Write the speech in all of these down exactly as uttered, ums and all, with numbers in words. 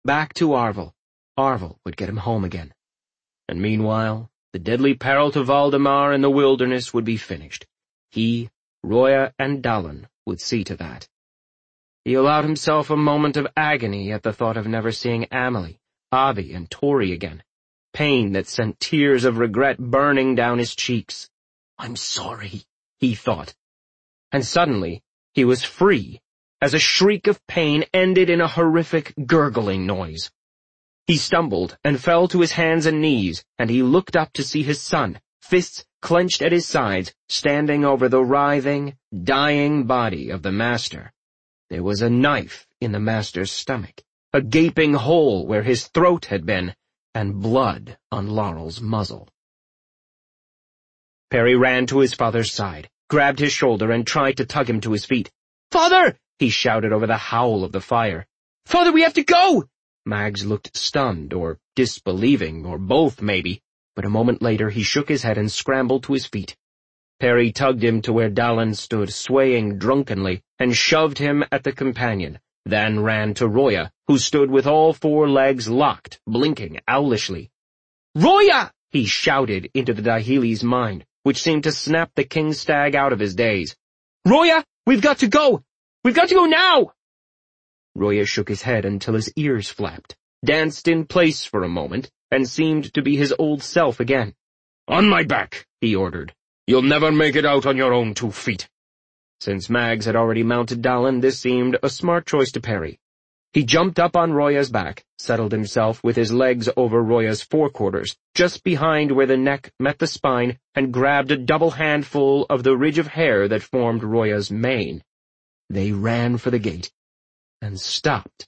back to Arvel. Arvel would get him home again. And meanwhile, the deadly peril to Valdemar in the wilderness would be finished. He, Roya, and Dallin would see to that. He allowed himself a moment of agony at the thought of never seeing Amelie, Abby, and Tori again, pain that sent tears of regret burning down his cheeks. "I'm sorry," he thought. And suddenly, he was free, as a shriek of pain ended in a horrific gurgling noise. He stumbled and fell to his hands and knees, and he looked up to see his son, fists clenched at his sides, standing over the writhing, dying body of the master. There was a knife in the master's stomach, a gaping hole where his throat had been, and blood on Laurel's muzzle. Perry ran to his father's side, grabbed his shoulder, and tried to tug him to his feet. "Father!" he shouted over the howl of the fire. "Father, we have to go!" Mags looked stunned, or disbelieving, or both maybe, but a moment later he shook his head and scrambled to his feet. Perry tugged him to where Dallin stood, swaying drunkenly, and shoved him at the companion, then ran to Roya, who stood with all four legs locked, blinking owlishly. "Roya!" he shouted into the Dahili's mind, which seemed to snap the king stag out of his daze. "Roya, we've got to go! We've got to go now!" Roya shook his head until his ears flapped, danced in place for a moment, and seemed to be his old self again. "On my back," he ordered. "You'll never make it out on your own two feet." Since Mags had already mounted Dallin, this seemed a smart choice to Perry. He jumped up on Roya's back, settled himself with his legs over Roya's forequarters, just behind where the neck met the spine, and grabbed a double handful of the ridge of hair that formed Roya's mane. They ran for the gate, and stopped.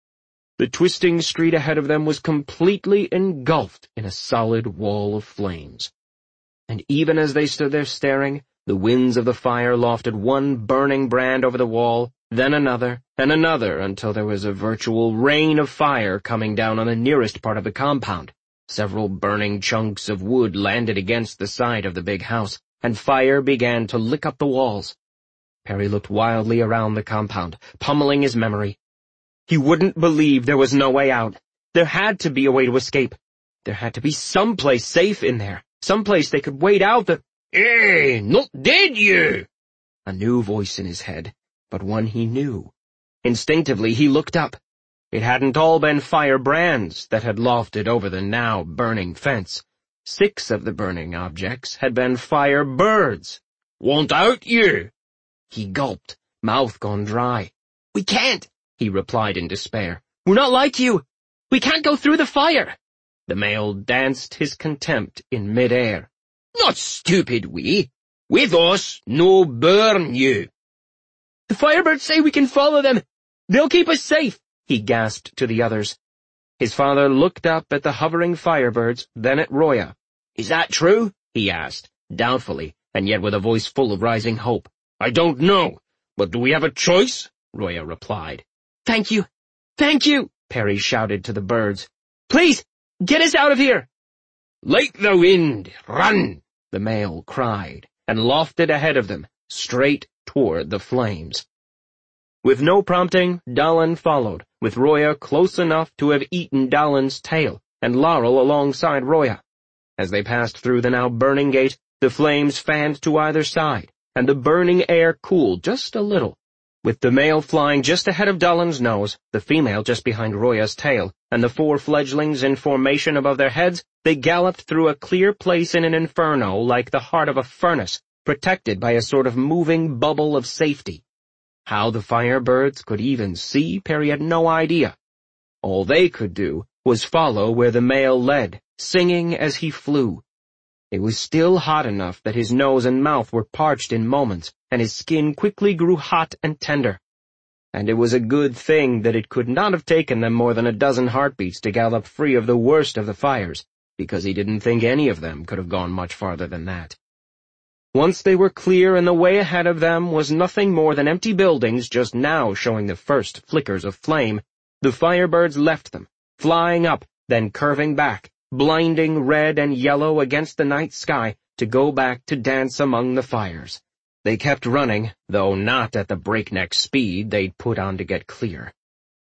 The twisting street ahead of them was completely engulfed in a solid wall of flames. And even as they stood there staring, the winds of the fire lofted one burning brand over the wall, then another, and another, until there was a virtual rain of fire coming down on the nearest part of the compound. Several burning chunks of wood landed against the side of the big house, and fire began to lick up the walls. Perry looked wildly around the compound, pummeling his memory. He wouldn't believe there was no way out. There had to be a way to escape. There had to be some place safe in there, some place they could wait out the— "Eh, not dead you!" A new voice in his head, but one he knew. Instinctively he looked up. It hadn't all been firebrands that had lofted over the now burning fence. Six of the burning objects had been firebirds. "Want out, you!" He gulped, mouth gone dry. "We can't," he replied in despair. "We're not like you. We can't go through the fire." The male danced his contempt in mid-air. "Not stupid, we. With us, no burn you." "The firebirds say we can follow them. They'll keep us safe," he gasped to the others. His father looked up at the hovering firebirds, then at Roya. "Is that true?" he asked, doubtfully, and yet with a voice full of rising hope. "I don't know, but do we have a choice?" Roya replied. "Thank you! Thank you!" Perry shouted to the birds. "Please, get us out of here!" "Like the wind, run!" the male cried, and lofted ahead of them, straight toward the flames. With no prompting, Dallin followed, with Roya close enough to have eaten Dallin's tail, and Laurel alongside Roya. As they passed through the now burning gate, the flames fanned to either side, and the burning air cooled just a little. With the male flying just ahead of Dallin's nose, the female just behind Roya's tail, and the four fledglings in formation above their heads, they galloped through a clear place in an inferno like the heart of a furnace, protected by a sort of moving bubble of safety. How the firebirds could even see, Perry had no idea. All they could do was follow where the male led, singing as he flew. It was still hot enough that his nose and mouth were parched in moments, and his skin quickly grew hot and tender. And it was a good thing that it could not have taken them more than a dozen heartbeats to gallop free of the worst of the fires, because he didn't think any of them could have gone much farther than that. Once they were clear and the way ahead of them was nothing more than empty buildings just now showing the first flickers of flame, the firebirds left them, flying up, then curving back, blinding red and yellow against the night sky, to go back to dance among the fires. They kept running, though not at the breakneck speed they'd put on to get clear.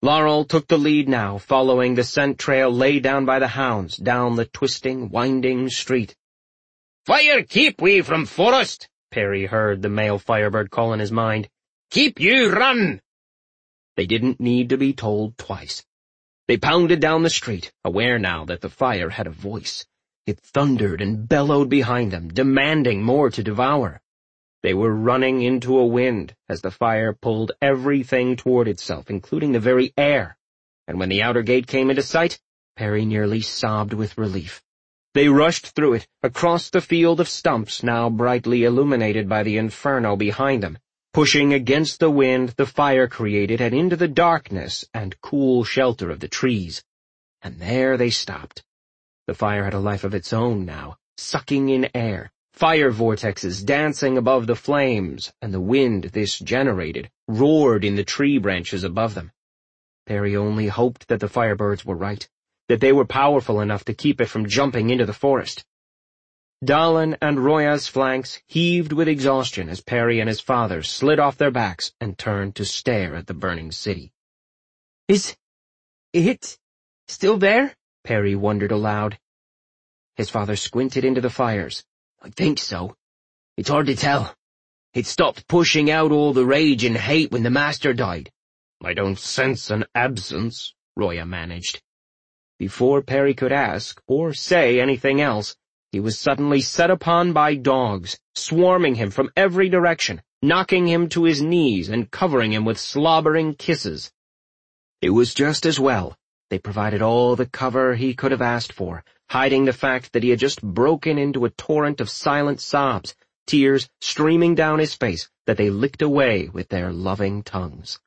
Laurel took the lead now, following the scent trail laid down by the hounds, down the twisting, winding street. "Fire keep we from forest," Perry heard the male Firebird call in his mind. "Keep you run." They didn't need to be told twice. They pounded down the street, aware now that the fire had a voice. It thundered and bellowed behind them, demanding more to devour. They were running into a wind as the fire pulled everything toward itself, including the very air. And when the outer gate came into sight, Perry nearly sobbed with relief. They rushed through it, across the field of stumps now brightly illuminated by the inferno behind them, pushing against the wind the fire created and into the darkness and cool shelter of the trees. And there they stopped. The fire had a life of its own now, sucking in air, fire vortexes dancing above the flames, and the wind this generated roared in the tree branches above them. Perry only hoped that the Firebirds were right, that they were powerful enough to keep it from jumping into the forest. Dallin and Roya's flanks heaved with exhaustion as Perry and his father slid off their backs and turned to stare at the burning city. Is it still there? Perry wondered aloud. His father squinted into the fires. I think so. It's hard to tell. It stopped pushing out all the rage and hate when the master died. I don't sense an absence, Roya managed. Before Perry could ask or say anything else, he was suddenly set upon by dogs, swarming him from every direction, knocking him to his knees and covering him with slobbering kisses. It was just as well. They provided all the cover he could have asked for, hiding the fact that he had just broken into a torrent of silent sobs, tears streaming down his face that they licked away with their loving tongues.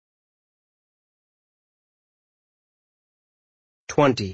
Twenty.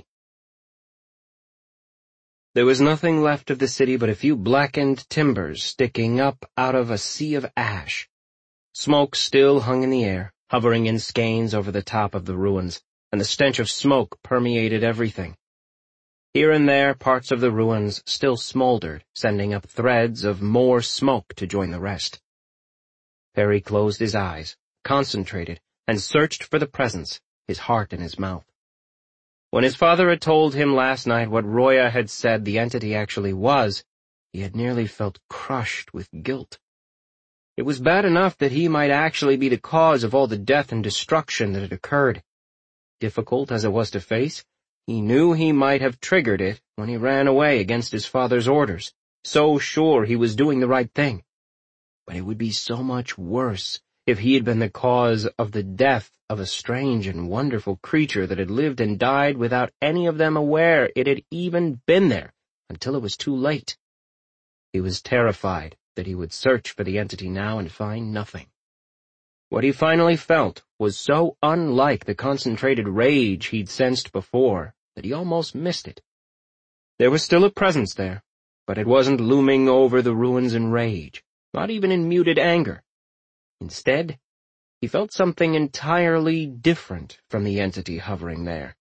There was nothing left of the city but a few blackened timbers sticking up out of a sea of ash. Smoke still hung in the air, hovering in skeins over the top of the ruins, and the stench of smoke permeated everything. Here and there, parts of the ruins still smoldered, sending up threads of more smoke to join the rest. Perry closed his eyes, concentrated, and searched for the presence, his heart in his mouth. When his father had told him last night what Roya had said the entity actually was, he had nearly felt crushed with guilt. It was bad enough that he might actually be the cause of all the death and destruction that had occurred. Difficult as it was to face, he knew he might have triggered it when he ran away against his father's orders, so sure he was doing the right thing. But it would be so much worse if he had been the cause of the death of a strange and wonderful creature that had lived and died without any of them aware it had even been there until it was too late. He was terrified that he would search for the entity now and find nothing. What he finally felt was so unlike the concentrated rage he'd sensed before that he almost missed it. There was still a presence there, but it wasn't looming over the ruins in rage, not even in muted anger. Instead, he felt something entirely different from the entity hovering there.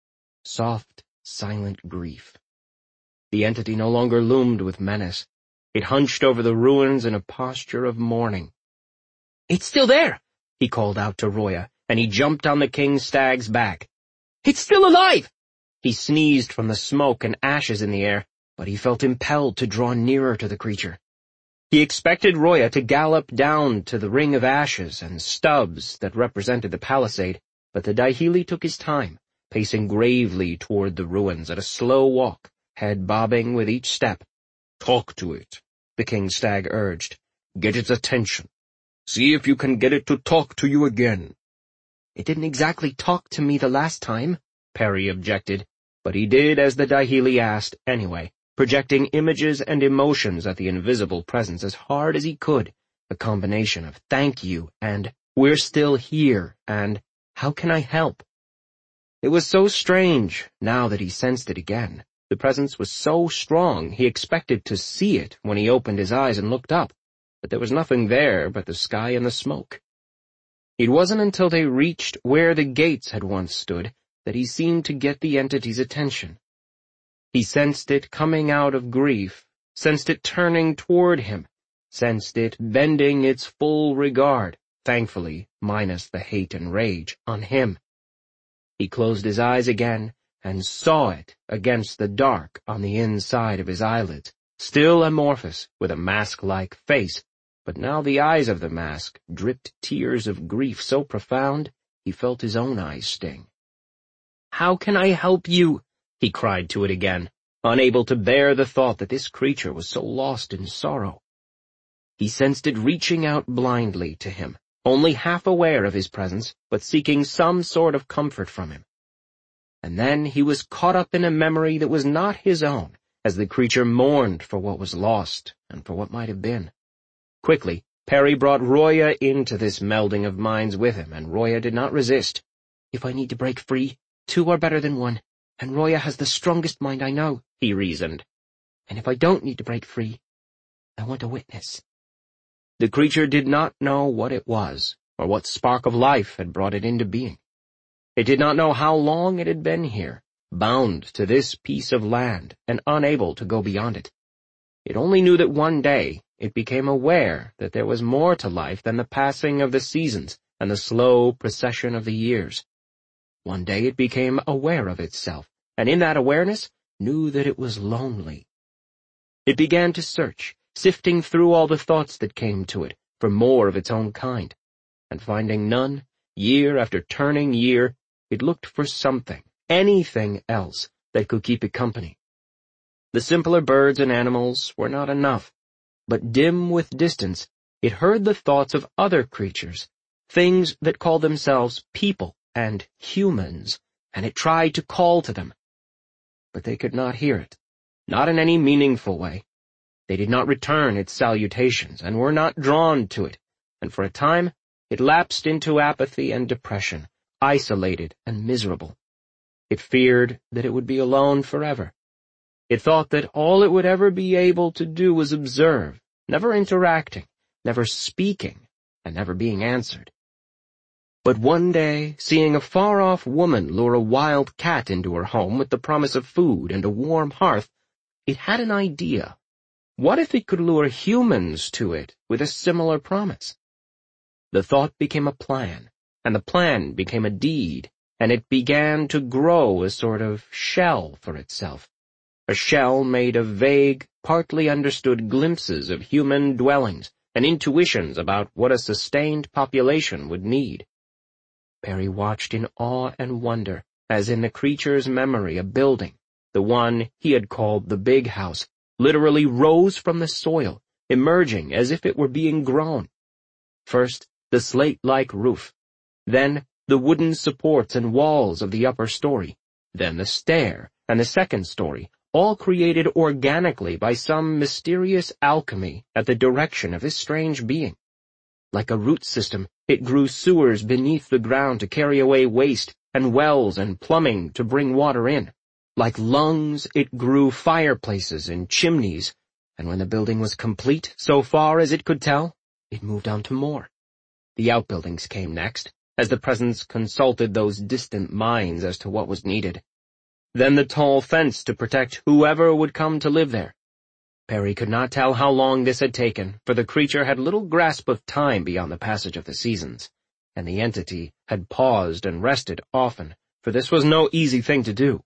Soft, silent grief. The entity no longer loomed with menace. It hunched over the ruins in a posture of mourning. It's still there, he called out to Roya, and he jumped on the king stag's back. It's still alive! He sneezed from the smoke and ashes in the air, but he felt impelled to draw nearer to the creature. He expected Roya to gallop down to the ring of ashes and stubs that represented the palisade, but the Daihili took his time, pacing gravely toward the ruins at a slow walk, head bobbing with each step. "Talk to it," the king stag urged. "Get its attention. See if you can get it to talk to you again." "It didn't exactly talk to me the last time," Perry objected, but he did as the Daihili asked anyway, projecting images and emotions at the invisible presence as hard as he could, a combination of thank you and we're still here and how can I help? It was so strange, now that he sensed it again. The presence was so strong he expected to see it when he opened his eyes and looked up, but there was nothing there but the sky and the smoke. It wasn't until they reached where the gates had once stood that he seemed to get the entity's attention. He sensed it coming out of grief, sensed it turning toward him, sensed it bending its full regard, thankfully minus the hate and rage, on him, He closed his eyes again and saw it against the dark on the inside of his eyelids, still amorphous, with a mask-like face, but now the eyes of the mask dripped tears of grief so profound he felt his own eyes sting. "How can I help you?" he cried to it again, unable to bear the thought that this creature was so lost in sorrow. He sensed it reaching out blindly to him, only half aware of his presence, but seeking some sort of comfort from him. And then he was caught up in a memory that was not his own, as the creature mourned for what was lost and for what might have been. Quickly, Perry brought Roya into this melding of minds with him, and Roya did not resist. "If I need to break free, two are better than one, and Roya has the strongest mind I know," he reasoned. "And if I don't need to break free, I want a witness." The creature did not know what it was, or what spark of life had brought it into being. It did not know how long it had been here, bound to this piece of land, and unable to go beyond it. It only knew that one day it became aware that there was more to life than the passing of the seasons and the slow procession of the years. One day it became aware of itself, and in that awareness knew that it was lonely. It began to search, sifting through all the thoughts that came to it for more of its own kind, and finding none, year after turning year, it looked for something, anything else, that could keep it company. The simpler birds and animals were not enough, but dim with distance, it heard the thoughts of other creatures, things that called themselves people and humans, and it tried to call to them. But they could not hear it, not in any meaningful way. They did not return its salutations, and were not drawn to it, and for a time it lapsed into apathy and depression, isolated and miserable. It feared that it would be alone forever. It thought that all it would ever be able to do was observe, never interacting, never speaking, and never being answered. But one day, seeing a far-off woman lure a wild cat into her home with the promise of food and a warm hearth, it had an idea. What if it could lure humans to it with a similar promise? The thought became a plan, and the plan became a deed, and it began to grow a sort of shell for itself, a shell made of vague, partly understood glimpses of human dwellings and intuitions about what a sustained population would need. Perry watched in awe and wonder as in the creature's memory a building, the one he had called the big house, literally rose from the soil, emerging as if it were being grown. First, the slate-like roof, then the wooden supports and walls of the upper story, then the stair and the second story, all created organically by some mysterious alchemy at the direction of this strange being. Like a root system, it grew sewers beneath the ground to carry away waste, and wells and plumbing to bring water in. Like lungs, it grew fireplaces and chimneys, and when the building was complete, so far as it could tell, it moved on to more. The outbuildings came next, as the presence consulted those distant minds as to what was needed. Then the tall fence to protect whoever would come to live there. Perry could not tell how long this had taken, for the creature had little grasp of time beyond the passage of the seasons, and the entity had paused and rested often, for this was no easy thing to do.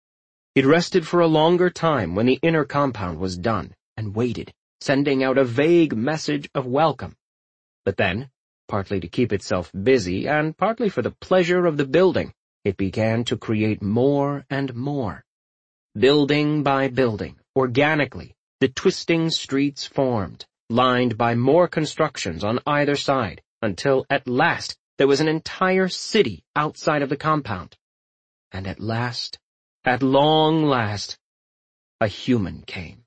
It rested for a longer time when the inner compound was done, and waited, sending out a vague message of welcome. But then, partly to keep itself busy, and partly for the pleasure of the building, it began to create more and more. Building by building, organically, the twisting streets formed, lined by more constructions on either side, until at last there was an entire city outside of the compound. And at last, at long last, a human came.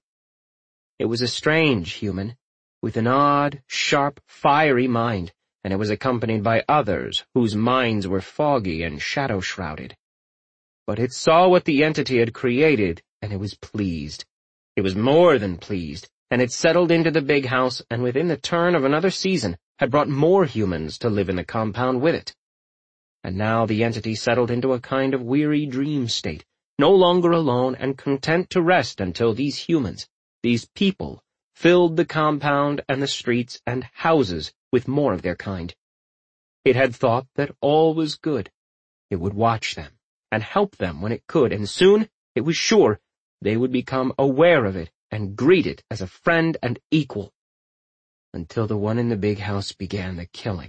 It was a strange human, with an odd, sharp, fiery mind, and it was accompanied by others whose minds were foggy and shadow-shrouded. But it saw what the entity had created, and it was pleased. It was more than pleased, and it settled into the big house, and within the turn of another season had brought more humans to live in the compound with it. And now the entity settled into a kind of weary dream state, no longer alone and content to rest until these humans, these people, filled the compound and the streets and houses with more of their kind. It had thought that all was good, It would watch them, and help them when it could, and soon, it was sure, they would become aware of it and greet it as a friend and equal. Until the one in the big house began the killing.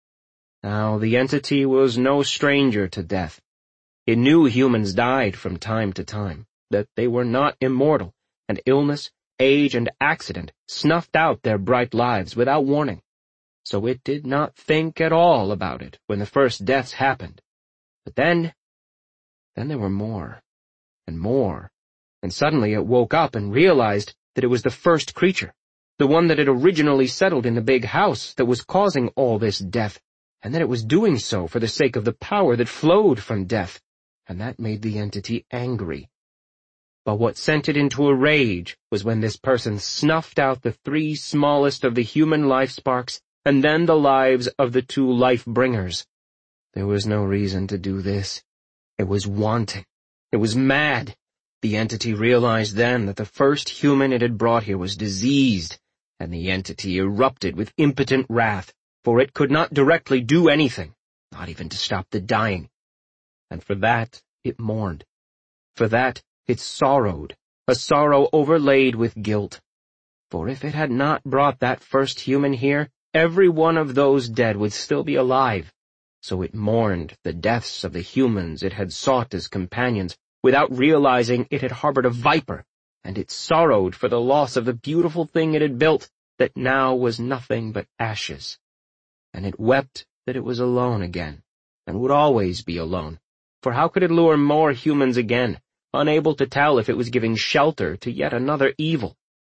Now, the entity was no stranger to death. It knew humans died from time to time, that they were not immortal, and illness, age, and accident snuffed out their bright lives without warning. So it did not think at all about it when the first deaths happened. But then, then there were more, and more, and suddenly it woke up and realized that it was the first creature, the one that had originally settled in the big house, that was causing all this death, and that it was doing so for the sake of the power that flowed from death, and that made the entity angry. But what sent it into a rage was when this person snuffed out the three smallest of the human life sparks, and then the lives of the two life-bringers. There was no reason to do this. It was wanting. It was mad. The entity realized then that the first human it had brought here was diseased, and the entity erupted with impotent wrath, for it could not directly do anything, not even to stop the dying. And for that it mourned. For that it sorrowed, a sorrow overlaid with guilt. For if it had not brought that first human here, every one of those dead would still be alive. So it mourned the deaths of the humans it had sought as companions, without realizing it had harbored a viper, and it sorrowed for the loss of the beautiful thing it had built, that now was nothing but ashes. And it wept that it was alone again, and would always be alone, for how could it lure more humans again, unable to tell if it was giving shelter to yet another evil?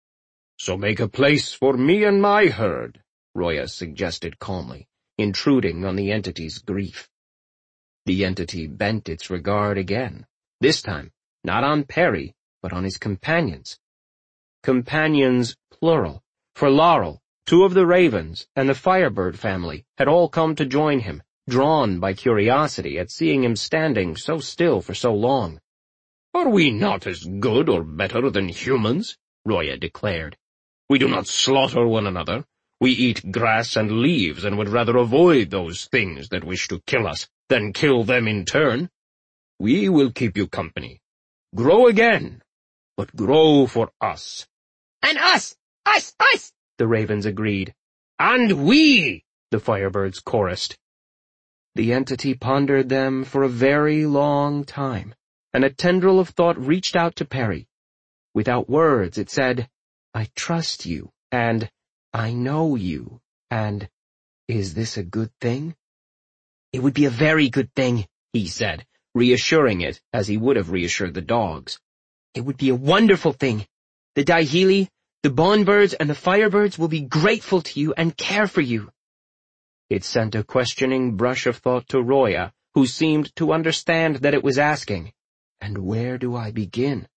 "So make a place for me and my herd," Roya suggested calmly, intruding on the entity's grief. The entity bent its regard again, this time not on Perry, but on his companions. Companions, plural, for Laurel, two of the ravens, and the Firebird family had all come to join him, drawn by curiosity at seeing him standing so still for so long. "Are we not as good or better than humans?" Roya declared. "We do not slaughter one another. We eat grass and leaves and would rather avoid those things that wish to kill us than kill them in turn. We will keep you company. Grow again, but grow for us." "And us! Us! Us!" the ravens agreed. "And we!" the Firebirds chorused. The entity pondered them for a very long time, and a tendril of thought reached out to Perry. Without words, it said, "I trust you," and "I know you," and "Is this a good thing?" "It would be a very good thing," he said, reassuring it as he would have reassured the dogs. "It would be a wonderful thing. The Daihili, the Bonbirds, and the Firebirds will be grateful to you and care for you." It sent a questioning brush of thought to Roya, who seemed to understand that it was asking, "And where do I begin?"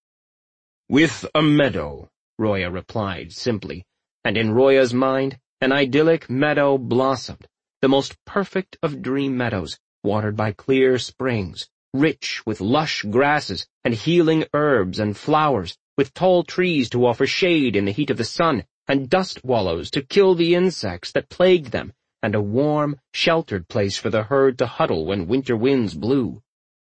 "With a meadow," Roya replied simply, and in Roya's mind, an idyllic meadow blossomed, the most perfect of dream meadows, watered by clear springs, rich with lush grasses and healing herbs and flowers, with tall trees to offer shade in the heat of the sun, and dust wallows to kill the insects that plagued them, and a warm, sheltered place for the herd to huddle when winter winds blew.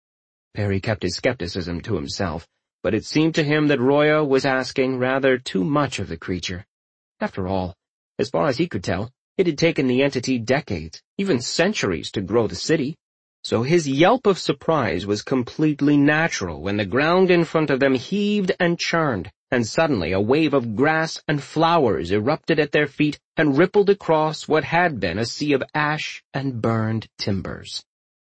Perry kept his skepticism to himself, but it seemed to him that Roya was asking rather too much of the creature. After all, as far as he could tell, it had taken the entity decades, even centuries, to grow the city. So his yelp of surprise was completely natural when the ground in front of them heaved and churned, and suddenly a wave of grass and flowers erupted at their feet and rippled across what had been a sea of ash and burned timbers.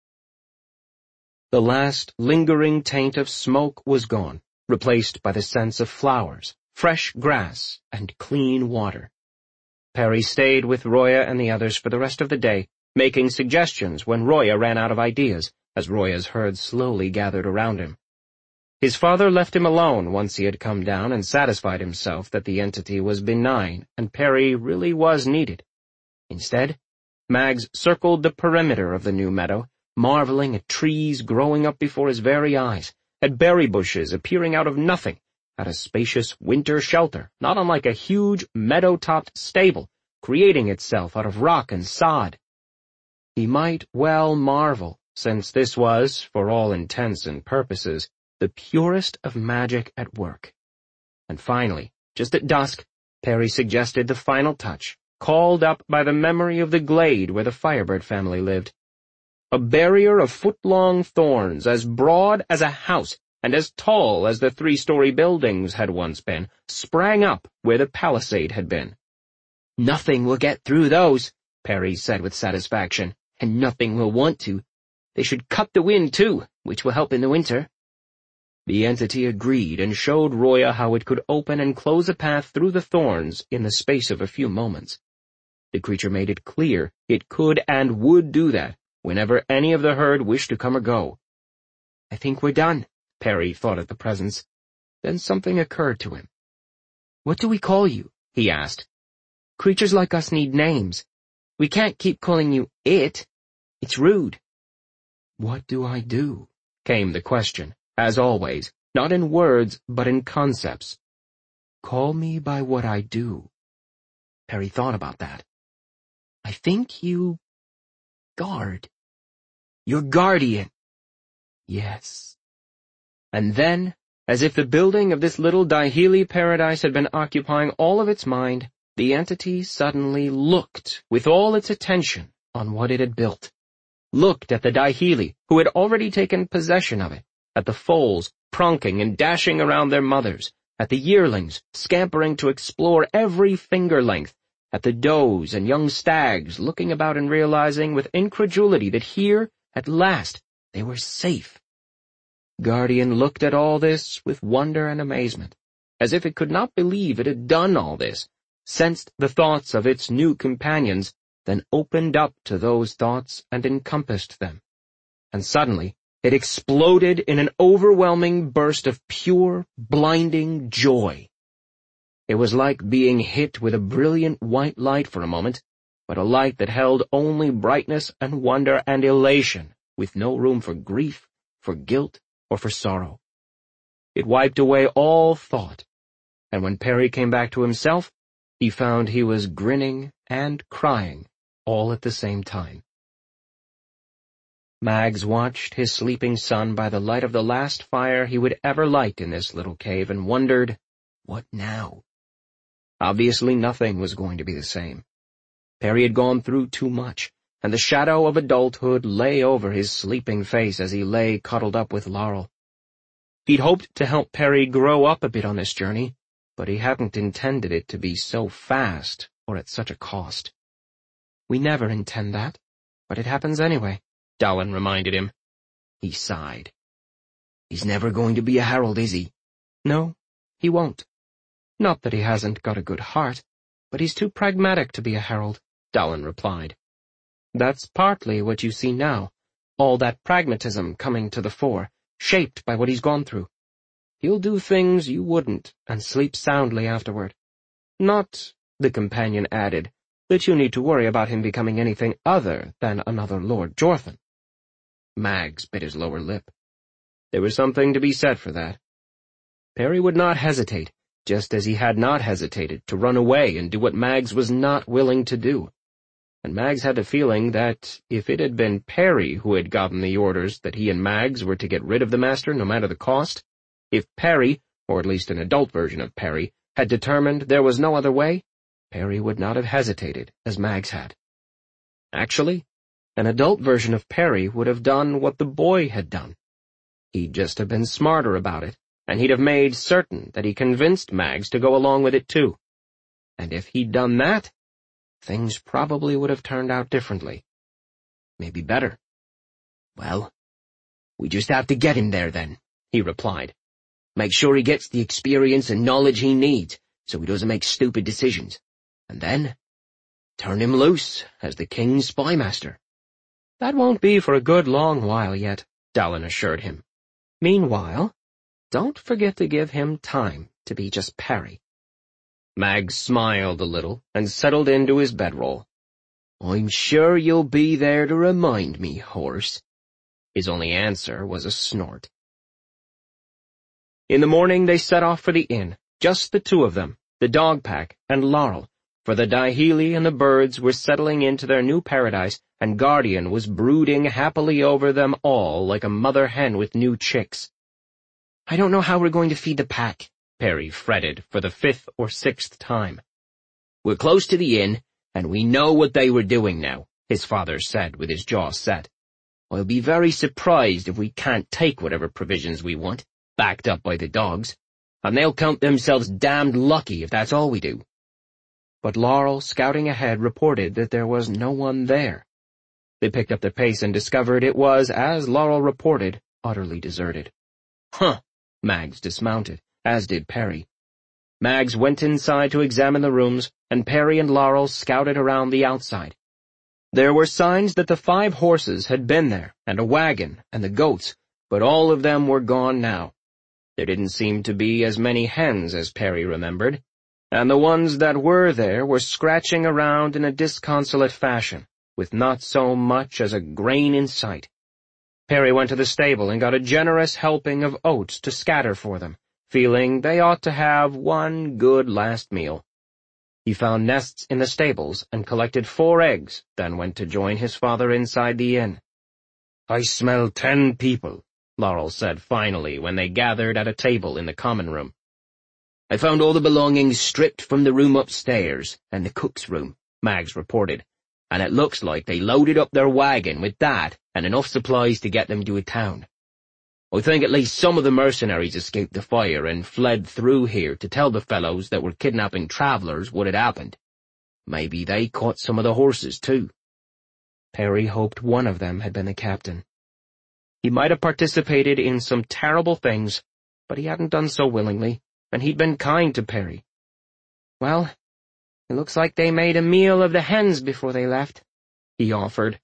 The last lingering taint of smoke was gone, replaced by the scents of flowers, fresh grass, and clean water. Perry stayed with Roya and the others for the rest of the day, making suggestions when Roya ran out of ideas, as Roya's herd slowly gathered around him. His father left him alone once he had come down and satisfied himself that the entity was benign and Perry really was needed. Instead, Mags circled the perimeter of the new meadow, marveling at trees growing up before his very eyes, at berry bushes appearing out of nothing, at a spacious winter shelter, not unlike a huge meadow-topped stable, creating itself out of rock and sod. He might well marvel since this was, for all intents and purposes, the purest of magic at work. And finally, just at dusk, Perry suggested the final touch, called up by the memory of the glade where the Firebird family lived. A barrier of foot-long thorns, as broad as a house and as tall as the three-story buildings had once been, sprang up where the palisade had been. "Nothing will get through those," Perry said with satisfaction, "and nothing will want to. They should cut the wind, too, which will help in the winter." The entity agreed and showed Roya how it could open and close a path through the thorns in the space of a few moments. The creature made it clear it could and would do that whenever any of the herd wished to come or go. "I think we're done," Perry thought of the presence. Then something occurred to him. "What do we call you?" he asked. "Creatures like us need names. We can't keep calling you it. It's rude." "What do I do?" came the question, as always, not in words but in concepts. "Call me by what I do." Perry thought about that. "I think you... guard. Your guardian." "Yes." And then, as if the building of this little Daihili paradise had been occupying all of its mind, the entity suddenly looked with all its attention on what it had built. Looked at the Daihili, who had already taken possession of it, at the foals pronking and dashing around their mothers, at the yearlings scampering to explore every finger length, at the does and young stags looking about and realizing with incredulity that here, at last, they were safe. Guardian looked at all this with wonder and amazement, as if it could not believe it had done all this, sensed the thoughts of its new companions, then opened up to those thoughts and encompassed them. And suddenly, it exploded in an overwhelming burst of pure, blinding joy. It was like being hit with a brilliant white light for a moment, but a light that held only brightness and wonder and elation, with no room for grief, for guilt, or for sorrow. It wiped away all thought, and when Perry came back to himself, he found he was grinning and crying all at the same time. Mags watched his sleeping son by the light of the last fire he would ever light in this little cave and wondered, what now? Obviously nothing was going to be the same. Perry had gone through too much, and the shadow of adulthood lay over his sleeping face as he lay cuddled up with Laurel. He'd hoped to help Perry grow up a bit on this journey, but he hadn't intended it to be so fast or at such a cost. "We never intend that, but it happens anyway," Dallin reminded him. He sighed. "He's never going to be a herald, is he?" "No, he won't. Not that he hasn't got a good heart, but he's too pragmatic to be a herald," Dallin replied. "That's partly what you see now, all that pragmatism coming to the fore, shaped by what he's gone through. He'll do things you wouldn't and sleep soundly afterward. Not," the companion added, "that you need to worry about him becoming anything other than another Lord Jorthan." Mags bit his lower lip. There was something to be said for that. Perry would not hesitate, just as he had not hesitated to run away and do what Mags was not willing to do. And Mags had the feeling that if it had been Perry who had gotten the orders that he and Mags were to get rid of the master no matter the cost, if Perry, or at least an adult version of Perry, had determined there was no other way, Perry would not have hesitated as Mags had. Actually, an adult version of Perry would have done what the boy had done. He'd just have been smarter about it, and he'd have made certain that he convinced Mags to go along with it too. And if he'd done that, things probably would have turned out differently. Maybe better. "Well, we just have to get him there then," he replied. "Make sure he gets the experience and knowledge he needs, so he doesn't make stupid decisions. And then, turn him loose as the king's spymaster." "That won't be for a good long while yet," Dallin assured him. "Meanwhile, don't forget to give him time to be just Perry." Mags smiled a little and settled into his bedroll. "I'm sure you'll be there to remind me, horse." His only answer was a snort. In the morning they set off for the inn, just the two of them, the dog pack and Laurel, for the Daihili and the birds were settling into their new paradise and Guardian was brooding happily over them all like a mother hen with new chicks. "I don't know how we're going to feed the pack," Perry fretted for the fifth or sixth time. "We're close to the inn, and we know what they were doing now," his father said with his jaw set. "I'll be very surprised if we can't take whatever provisions we want, backed up by the dogs, and they'll count themselves damned lucky if that's all we do." But Laurel, scouting ahead, reported that there was no one there. They picked up their pace and discovered it was, as Laurel reported, utterly deserted. "Huh," Mags dismounted, as did Perry. Mags went inside to examine the rooms, and Perry and Laurel scouted around the outside. There were signs that the five horses had been there, and a wagon, and the goats, but all of them were gone now. There didn't seem to be as many hens as Perry remembered, and the ones that were there were scratching around in a disconsolate fashion, with not so much as a grain in sight. Perry went to the stable and got a generous helping of oats to scatter for them, feeling they ought to have one good last meal. He found nests in the stables and collected four eggs, then went to join his father inside the inn. "I smell ten people," Laurel said finally when they gathered at a table in the common room. "I found all the belongings stripped from the room upstairs and the cook's room," Mags reported, "and it looks like they loaded up their wagon with that and enough supplies to get them to a town. I think at least some of the mercenaries escaped the fire and fled through here to tell the fellows that were kidnapping travelers what had happened. Maybe they caught some of the horses, too." Perry hoped one of them had been the captain. He might have participated in some terrible things, but he hadn't done so willingly, and he'd been kind to Perry. "Well, it looks like they made a meal of the hens before they left," he offered.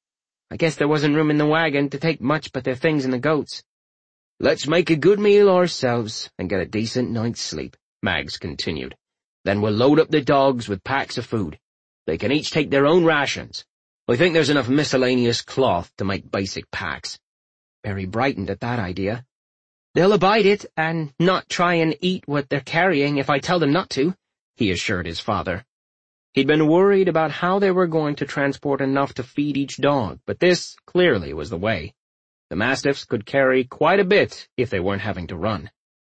"I guess there wasn't room in the wagon to take much but their things and the goats." "Let's make a good meal ourselves and get a decent night's sleep," Mags continued. "Then we'll load up the dogs with packs of food. They can each take their own rations. I think there's enough miscellaneous cloth to make basic packs." Perry brightened at that idea. "They'll abide it and not try and eat what they're carrying if I tell them not to," he assured his father. He'd been worried about how they were going to transport enough to feed each dog, but this clearly was the way. The mastiffs could carry quite a bit if they weren't having to run.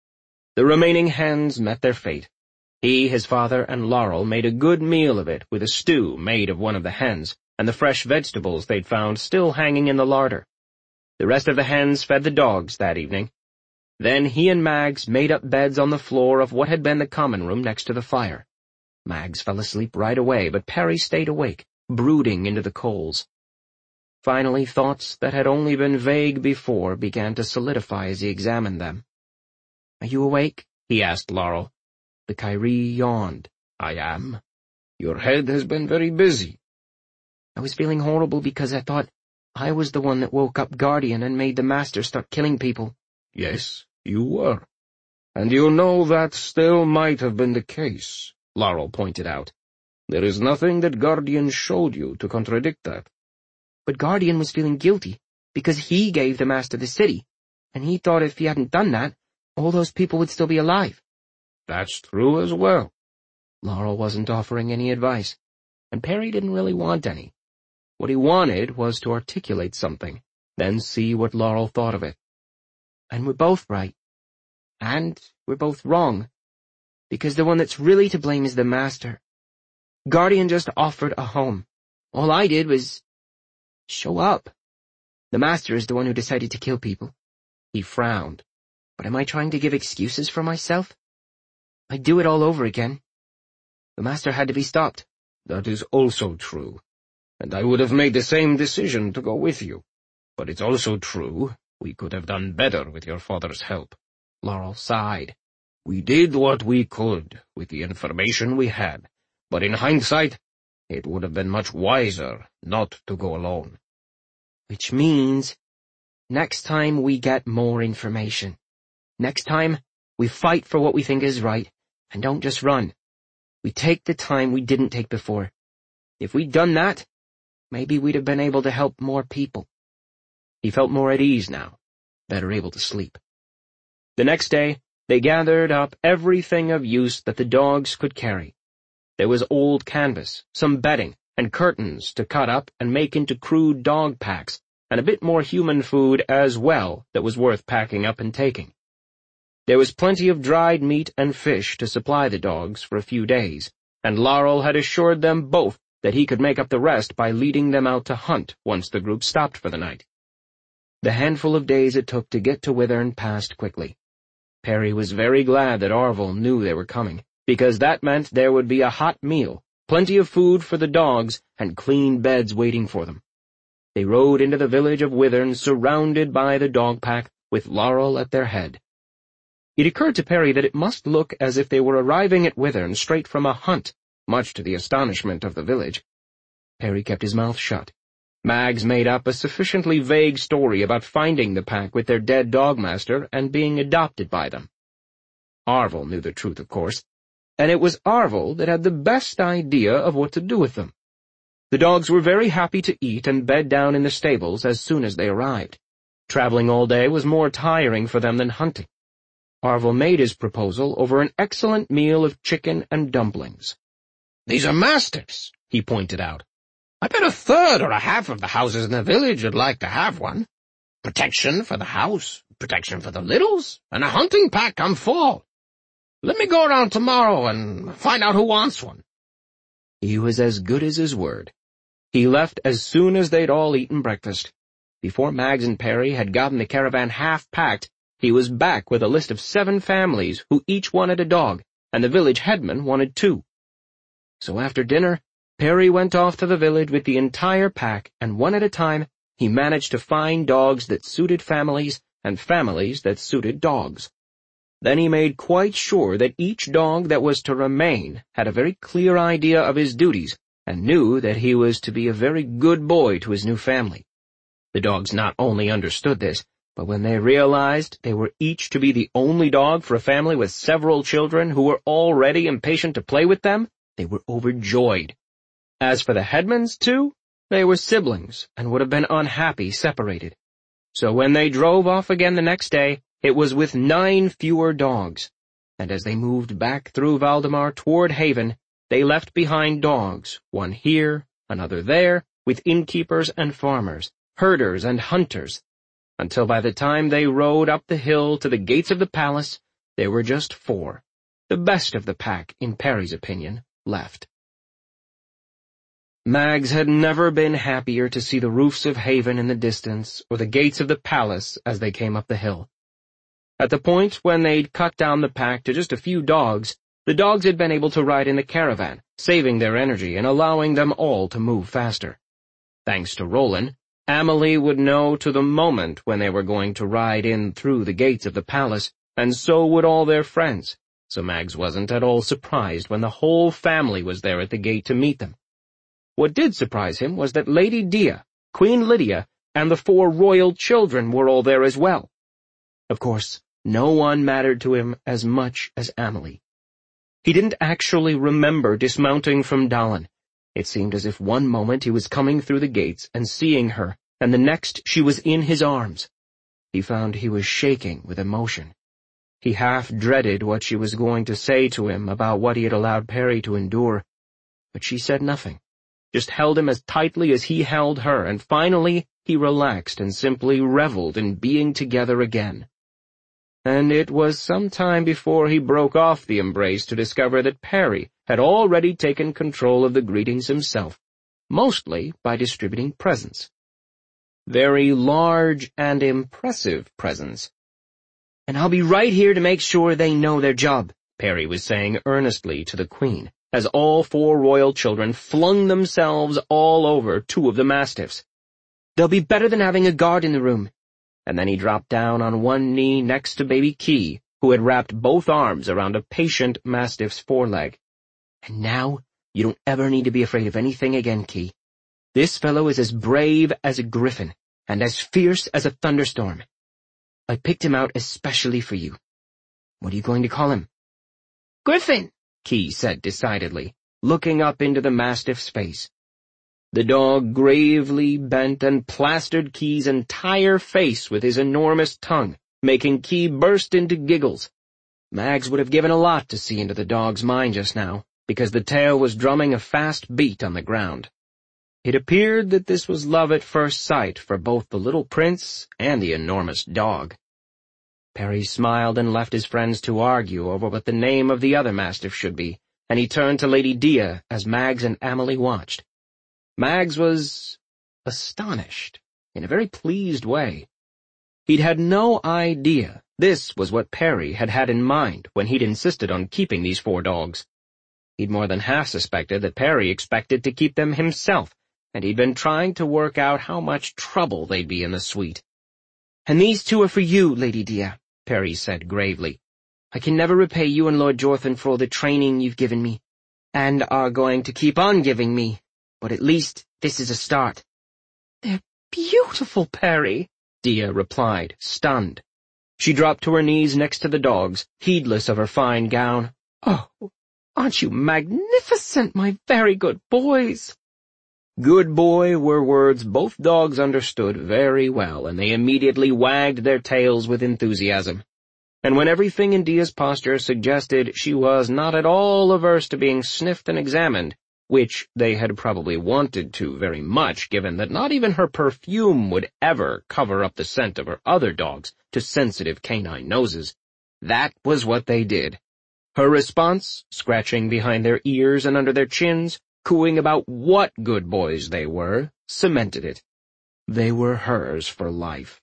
The remaining hens met their fate. He, his father, and Laurel made a good meal of it with a stew made of one of the hens, and the fresh vegetables they'd found still hanging in the larder. The rest of the hens fed the dogs that evening. Then he and Mags made up beds on the floor of what had been the common room next to the fire. Mags fell asleep right away, but Perry stayed awake, brooding into the coals. Finally, thoughts that had only been vague before began to solidify as he examined them. "Are you awake?" he asked Laurel. The Kyrie yawned. "I am. Your head has been very busy." "I was feeling horrible because I thought I was the one that woke up Guardian and made the Master start killing people." "Yes, you were. And you know that still might have been the case," Laurel pointed out. "There is nothing that Guardian showed you to contradict that." "But Guardian was feeling guilty because he gave the Master the city, and he thought if he hadn't done that, all those people would still be alive." "That's true as well." Laurel wasn't offering any advice, and Perry didn't really want any. What he wanted was to articulate something, then see what Laurel thought of it. "And we're both right. And we're both wrong. Because the one that's really to blame is the Master. Guardian just offered a home. All I did was show up. The Master is the one who decided to kill people." He frowned. "But am I trying to give excuses for myself? I'd do it all over again. The Master had to be stopped." "That is also true, and I would have made the same decision to go with you. But it's also true we could have done better with your father's help." Laurel sighed. "We did what we could with the information we had, but in hindsight, it would have been much wiser not to go alone." "Which means, next time we get more information. Next time, we fight for what we think is right, and don't just run. We take the time we didn't take before. If we'd done that, maybe we'd have been able to help more people." He felt more at ease now, better able to sleep. The next day, they gathered up everything of use that the dogs could carry. There was old canvas, some bedding, and curtains to cut up and make into crude dog packs, and a bit more human food as well that was worth packing up and taking. There was plenty of dried meat and fish to supply the dogs for a few days, and Laurel had assured them both that he could make up the rest by leading them out to hunt once the group stopped for the night. The handful of days it took to get to Wythern passed quickly. Perry was very glad that Arval knew they were coming, because that meant there would be a hot meal, plenty of food for the dogs, and clean beds waiting for them. They rode into the village of Wythern surrounded by the dog pack, with Laurel at their head. It occurred to Perry that it must look as if they were arriving at Wythern straight from a hunt, much to the astonishment of the village. Perry kept his mouth shut. Mags made up a sufficiently vague story about finding the pack with their dead dogmaster and being adopted by them. Arval knew the truth, of course, and it was Arval that had the best idea of what to do with them. The dogs were very happy to eat and bed down in the stables as soon as they arrived. Traveling all day was more tiring for them than hunting. Arval made his proposal over an excellent meal of chicken and dumplings. "These are mastiffs," he pointed out. "I bet a third or a half of the houses in the village would like to have one. Protection for the house, protection for the littles, and a hunting pack come fall. Let me go around tomorrow and find out who wants one." He was as good as his word. He left as soon as they'd all eaten breakfast. Before Mags and Perry had gotten the caravan half-packed, he was back with a list of seven families who each wanted a dog, and the village headman wanted two. So after dinner, Perry went off to the village with the entire pack, and one at a time, he managed to find dogs that suited families and families that suited dogs. Then he made quite sure that each dog that was to remain had a very clear idea of his duties and knew that he was to be a very good boy to his new family. The dogs not only understood this, but when they realized they were each to be the only dog for a family with several children who were already impatient to play with them, they were overjoyed. As for the headmans, too, they were siblings and would have been unhappy separated. So when they drove off again the next day, it was with nine fewer dogs, and as they moved back through Valdemar toward Haven, they left behind dogs, one here, another there, with innkeepers and farmers, herders and hunters, until by the time they rode up the hill to the gates of the palace, there were just four, the best of the pack, in Perry's opinion, left. Mags had never been happier to see the roofs of Haven in the distance, or the gates of the palace as they came up the hill. At the point when they'd cut down the pack to just a few dogs, the dogs had been able to ride in the caravan, saving their energy and allowing them all to move faster. Thanks to Roland, Amelie would know to the moment when they were going to ride in through the gates of the palace, and so would all their friends, so Mags wasn't at all surprised when the whole family was there at the gate to meet them. What did surprise him was that Lady Dia, Queen Lydia, and the four royal children were all there as well. Of course, no one mattered to him as much as Amelie. He didn't actually remember dismounting from Dallin. It seemed as if one moment he was coming through the gates and seeing her, and the next she was in his arms. He found he was shaking with emotion. He half dreaded what she was going to say to him about what he had allowed Perry to endure, but she said nothing, just held him as tightly as he held her, and finally he relaxed and simply reveled in being together again. And it was some time before he broke off the embrace to discover that Perry had already taken control of the greetings himself, mostly by distributing presents. Very large and impressive presents. "And I'll be right here to make sure they know their job," Perry was saying earnestly to the Queen, as all four royal children flung themselves all over two of the mastiffs. "They'll be better than having a guard in the room." And then he dropped down on one knee next to baby Key, who had wrapped both arms around a patient mastiff's foreleg. "And now, you don't ever need to be afraid of anything again, Key. This fellow is as brave as a griffin, and as fierce as a thunderstorm. I picked him out especially for you. What are you going to call him?" "Griffin," Key said decidedly, looking up into the mastiff's face. The dog gravely bent and plastered Key's entire face with his enormous tongue, making Key burst into giggles. Mags would have given a lot to see into the dog's mind just now, because the tail was drumming a fast beat on the ground. It appeared that this was love at first sight for both the little prince and the enormous dog. Perry smiled and left his friends to argue over what the name of the other mastiff should be, and he turned to Lady Dia as Mags and Amelie watched. Mags was astonished, in a very pleased way. He'd had no idea this was what Perry had had in mind when he'd insisted on keeping these four dogs. He'd more than half suspected that Perry expected to keep them himself, and he'd been trying to work out how much trouble they'd be in the suite. "And these two are for you, Lady Dia," Perry said gravely. "I can never repay you and Lord Jorthan for all the training you've given me, and are going to keep on giving me, but at least this is a start." "They're beautiful, Perry," Dia replied, stunned. She dropped to her knees next to the dogs, heedless of her fine gown. "Oh, aren't you magnificent, my very good boys?" Good boy were words both dogs understood very well, and they immediately wagged their tails with enthusiasm. And when everything in Dia's posture suggested she was not at all averse to being sniffed and examined, which they had probably wanted to very much, given that not even her perfume would ever cover up the scent of her other dogs to sensitive canine noses, that was what they did. Her response, scratching behind their ears and under their chins, cooing about what good boys they were, cemented it. They were hers for life.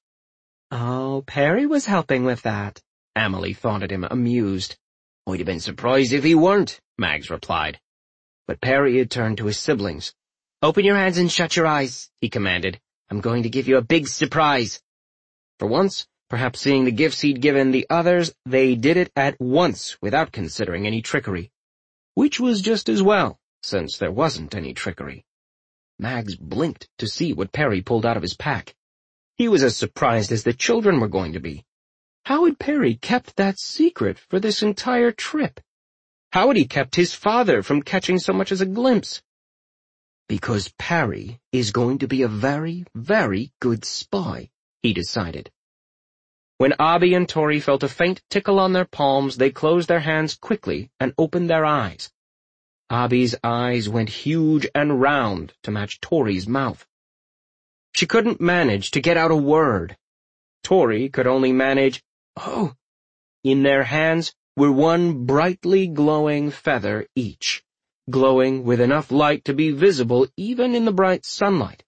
"Oh, Perry was helping with that," Amelie thought at him, amused. "I'd have been surprised if he weren't," Mags replied. But Perry had turned to his siblings. "Open your hands and shut your eyes," he commanded. "I'm going to give you a big surprise." For once, perhaps seeing the gifts he'd given the others, they did it at once without considering any trickery. Which was just as well, since there wasn't any trickery. Mags blinked to see what Perry pulled out of his pack. He was as surprised as the children were going to be. How had Perry kept that secret for this entire trip? How had he kept his father from catching so much as a glimpse? Because Perry is going to be a very, very good spy, he decided. When Abby and Tori felt a faint tickle on their palms, they closed their hands quickly and opened their eyes. Abby's eyes went huge and round to match Tori's mouth. She couldn't manage to get out a word. Tori could only manage, "Oh." In their hands were one brightly glowing feather each, glowing with enough light to be visible even in the bright sunlight.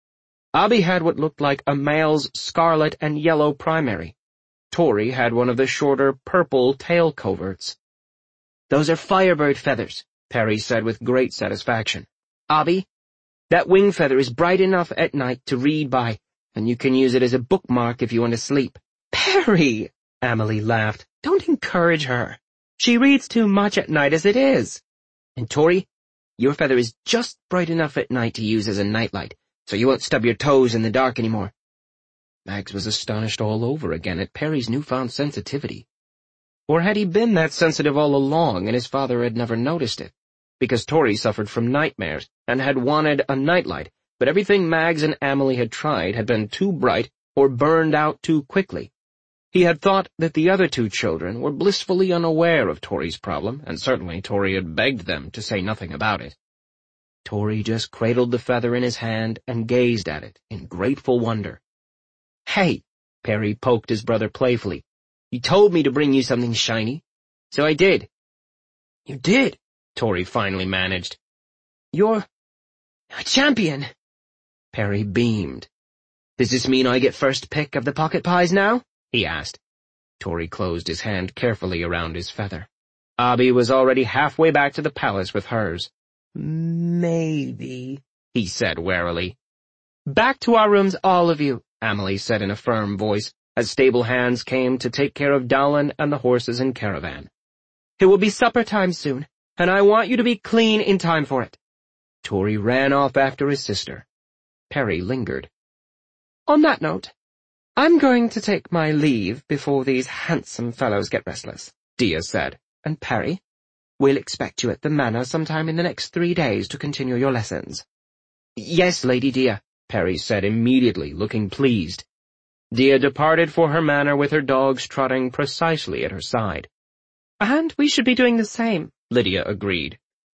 Abby had what looked like a male's scarlet and yellow primary. Tori had one of the shorter purple tail coverts. "Those are Firebird feathers," Perry said with great satisfaction. "Abby, that wing feather is bright enough at night to read by, and you can use it as a bookmark if you want to sleep." "Perry," Amelie laughed, "don't encourage her. She reads too much at night as it is." "And Tori, your feather is just bright enough at night to use as a nightlight, so you won't stub your toes in the dark anymore." Mags was astonished all over again at Perry's newfound sensitivity. Or had he been that sensitive all along and his father had never noticed it? Because Tori suffered from nightmares and had wanted a nightlight, but everything Mags and Amelie had tried had been too bright or burned out too quickly. He had thought that the other two children were blissfully unaware of Tori's problem, and certainly Tori had begged them to say nothing about it. Tori just cradled the feather in his hand and gazed at it in grateful wonder. "Hey," Perry poked his brother playfully. "You told me to bring you something shiny, so I did." "You did?" Tori finally managed. "You're a champion." Perry beamed. "Does this mean I get first pick of the pocket pies now?" he asked. Tori closed his hand carefully around his feather. Abby was already halfway back to the palace with hers. "Maybe," he said warily. "Back to our rooms, all of you," Amelie said in a firm voice, as stable hands came to take care of Dowlin and the horses and caravan. "It will be supper time soon, and I want you to be clean in time for it." Tori ran off after his sister. Perry lingered. "On that note, I'm going to take my leave before these handsome fellows get restless," Dia said. "And Perry, we'll expect you at the manor sometime in the next three days to continue your lessons." "Yes, Lady Dia," Perry said immediately, looking pleased. Dia departed for her manor with her dogs trotting precisely at her side. "And we should be doing the same," Lydia agreed.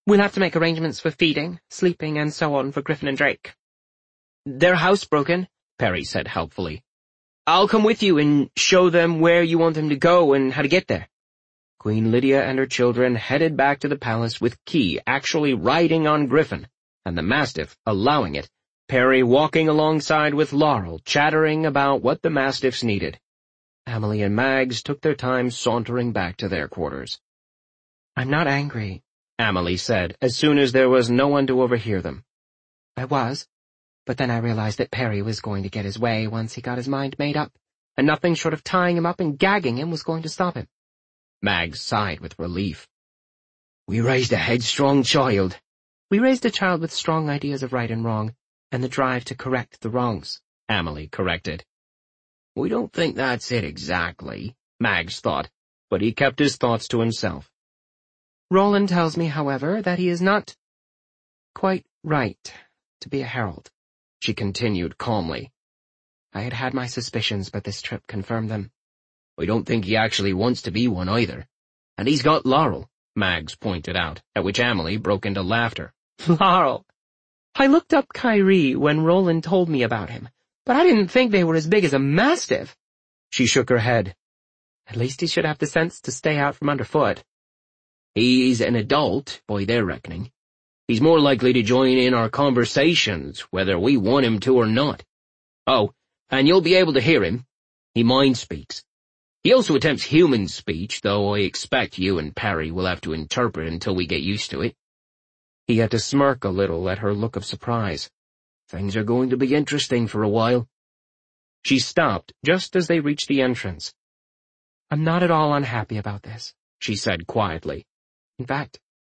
We'll have to make arrangements for feeding, sleeping, and so on for Griffin and Drake. They're housebroken, Perry said helpfully. I'll come with you and show them where you want them to go and how to get there. Queen Lydia and her children headed back to the palace with Key actually riding on Griffin, and the Mastiff allowing it, Perry walking alongside with Laurel, chattering about what the Mastiffs needed. Emily and Mags took their time sauntering back to their quarters. I'm not angry, Emily said, as soon as there was no one to overhear them. I was, but then I realized that Perry was going to get his way once he got his mind made up, and nothing short of tying him up and gagging him was going to stop him. Mags sighed with relief. We raised a headstrong child. We raised a child with strong ideas of right and wrong, and the drive to correct the wrongs, Emily corrected. We don't think that's it exactly, Mags thought, but he kept his thoughts to himself. Roland tells me, however, that he is not quite right to be a herald, she continued calmly. I had had my suspicions, but this trip confirmed them. I don't think he actually wants to be one either. And he's got Laurel, Mags pointed out, at which Emily broke into laughter. Laurel! I looked up Kyrie when Roland told me about him, but I didn't think they were as big as a Mastiff. She shook her head. At least he should have the sense to stay out from underfoot. He's an adult, by their reckoning. He's more likely to join in our conversations, whether we want him to or not. Oh, and you'll be able to hear him. He mind speaks. He also attempts human speech, though I expect you and Perry will have to interpret until we get used to it. He had to smirk a little at her look of surprise. Things are going to be interesting for a while. She stopped just as they reached the entrance. I'm not at all unhappy about this, she said quietly. In fact,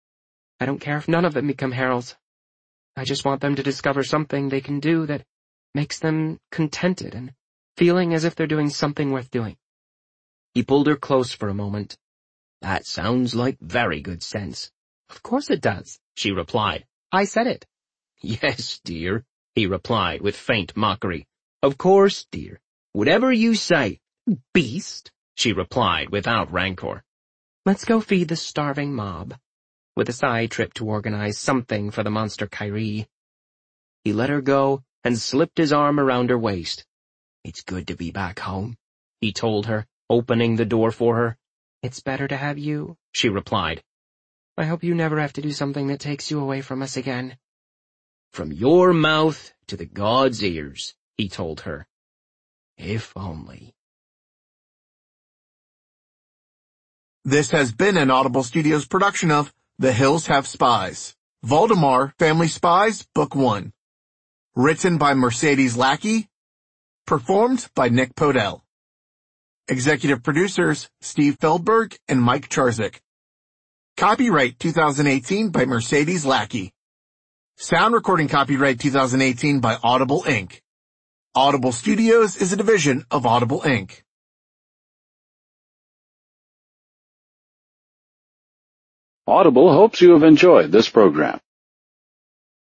I don't care if none of them become heralds. I just want them to discover something they can do that makes them contented and feeling as if they're doing something worth doing. He pulled her close for a moment. That sounds like very good sense. Of course it does, she replied. I said it. Yes, dear, he replied with faint mockery. Of course, dear. Whatever you say. Beast, she replied without rancor. Let's go feed the starving mob, with a side trip to organize something for the monster Kyrie. He let her go and slipped his arm around her waist. It's good to be back home, he told her, opening the door for her. It's better to have you, she replied. I hope you never have to do something that takes you away from us again. From your mouth to the gods' ears, he told her. If only. This has been an Audible Studios production of The Hills Have Spies. Voldemar, Family Spies, Book one. Written by Mercedes Lackey. Performed by Nick Podell. Executive producers, Steve Feldberg and Mike Charzik. Copyright twenty eighteen by Mercedes Lackey. Sound recording copyright twenty eighteen by Audible Incorporated. Audible Studios is a division of Audible Incorporated. Audible hopes you have enjoyed this program.